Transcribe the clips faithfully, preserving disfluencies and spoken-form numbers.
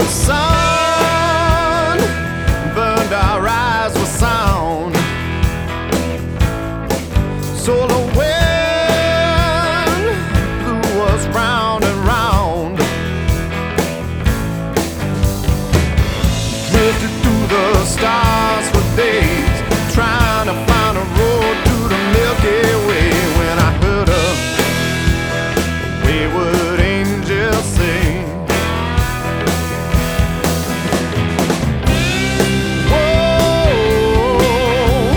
the sun burned our eyes with sound. So the wind blew us round and round, drifted through the stars for days, trying to find a road to the Milky Way. When I heard a wayward angel sing, whoa,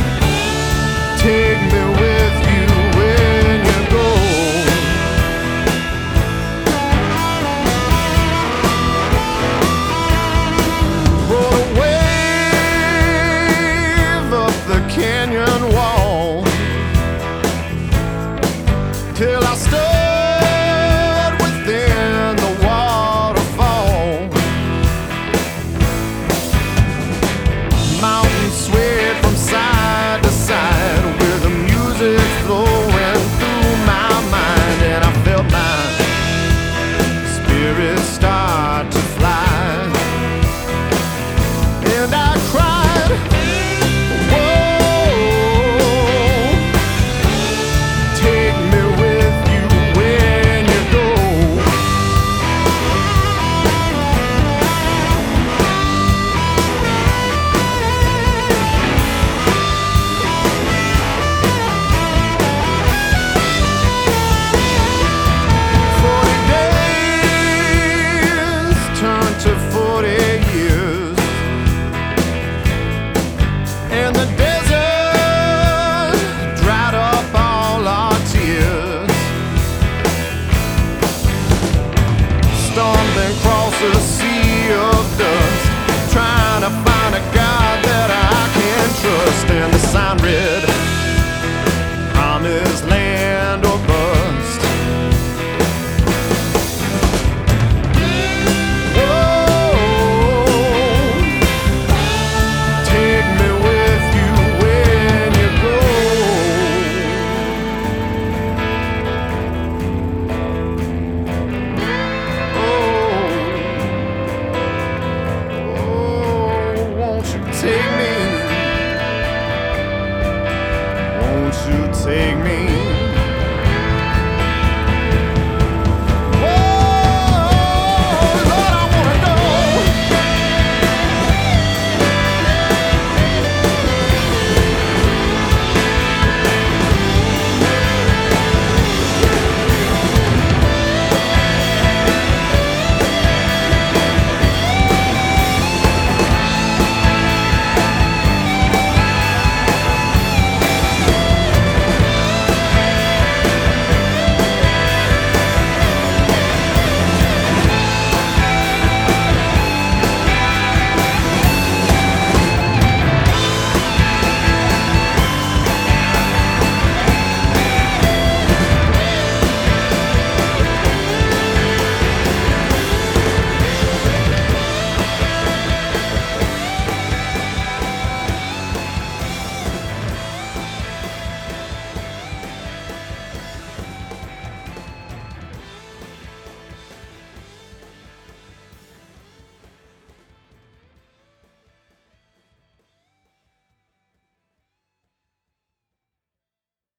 take me with you when you go. Roll a wave up the canyon wall till I stood within the waterfall. Mountains swayed from side to side with the music flowing through my mind, and I felt my spirit start to fly. And I cried, whoa, take me with you when you go. Forty days turned to forty years, and the desert dried up all our tears. Stumbling across a sea of dust, trying to find a God that I can trust. And the sign read,